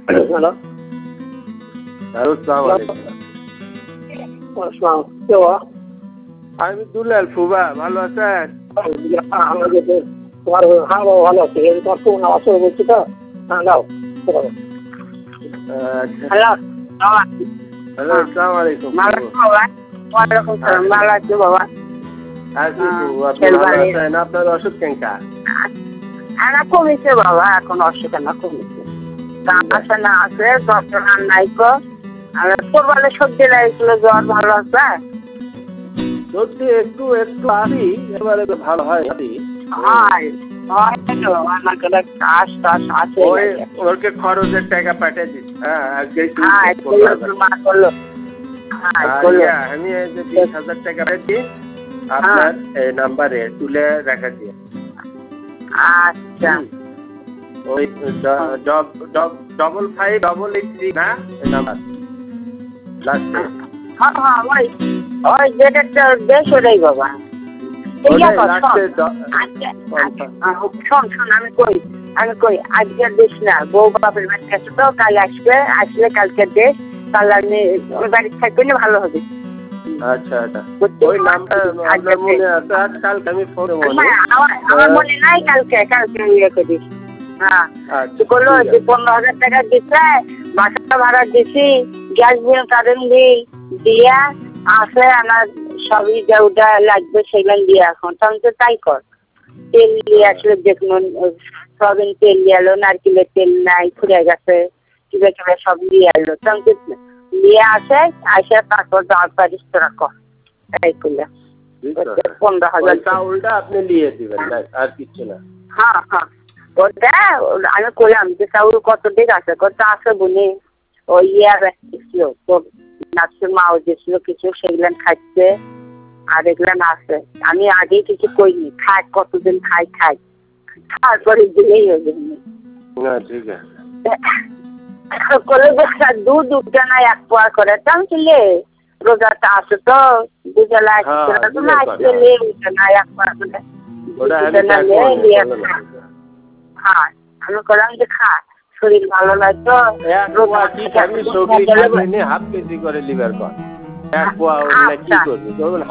Hello, আসসালামু আলাইকুম। আমি দুলাল ফুবা, ভালো আছেন? তোমার হ্যাঁ বাবা ভালো আছে। তোমার ফোন আওয়াজ করে বলছি তো। হ্যাঁ দাও। হ্যালো হ্যালো, আসসালামু আলাইকুম। ওয়ালাইকুম সালাম। ভালো আছি বাবা। আছি ফুবু, আপনি ভালো আছেন? আপনার অসুখ কেনকা? আমার কমেছে বাবা, এখন অসুখ আমার কমেছে। আছে না আছে, ডক্টর আর নাই কো। আর পূর্বালে সর্দি লাগছিল, জ্বর ভালো আছে? সর্দি একটু একটু আসি, এবারে ভালো হয় নাকি? হয় তো আমার কাছে কাশ টাশ আছে। ওকে খরচের টাকা পাঠিয়ে দিস। হ্যাঁ, আজকে মা করলো। আমি এই যে 20,000 টাকা পেয়েছি আপনার এই নাম্বারে তুলে রাখা দিয়ে। আচ্ছা, ওই 5588 না এই নাম্বার লাস্টে। হ্যাঁ ওই যেটা বেশ ওটাই বাবা। শোন আমি কই আজকের দেশ না, বউ বাপের বাড়ি গেছে তো, কাল আসলে কালকে দেশ, কাল আমি ওই বাড়ির থাকবে না, ভালো হবে। আচ্ছা আচ্ছা, ওই নামটা আপনার মনে আছে? আজকাল আমি ফোনে আমার মনে নাই, কালকে ইয়ে করিস। হ্যাঁ করলো যে 15,000 টাকা দিচ্ছে, বাসা ভাড়া দিছি, গ্যাস বিল কারেন্ট বিল দিয়া আছে, আমার সবই যা লাগবে সেগুলো দিয়ে এখন তখন তো তাই কর। তেল নিয়ে আসলে দেখুন, সয়াবিন তেল নিয়ে এলো, নারকেলের তেল নাই, ফুরে গেছে, কিবা কিবা সব নিয়ে এলো, তখন নিয়ে আসে তারপর দাঁড় পারিস তোরা কর। তাই করলে 15,000 চাউলটা আপনি নিয়ে দিবেন, আর কিছু না। হ্যাঁ ওটা আমি করলাম যে চাউল কত দিক আছে, কত আছে বলি ওই ছিল তোর নাচের মাও দিয়েছিল কিছু, সেগুলো খাচ্ছে আর এগুলো আছে। আমি আগেই কিছু করিনি, খাই কতদিন খাই তারপরে দিলেই হবে। ঠিক আছে করে দুধ উঠে না 1 পোয়া করে টানছিলে, রোজাটা আছে তো দুবেলা উঠে না 1 পোয়া করে। হ্যাঁ আমি করলাম যে খা, শরীর ভালো লাগতো। হাফ কেজি করে লিভার কর, 1 পোয়া কি করবি?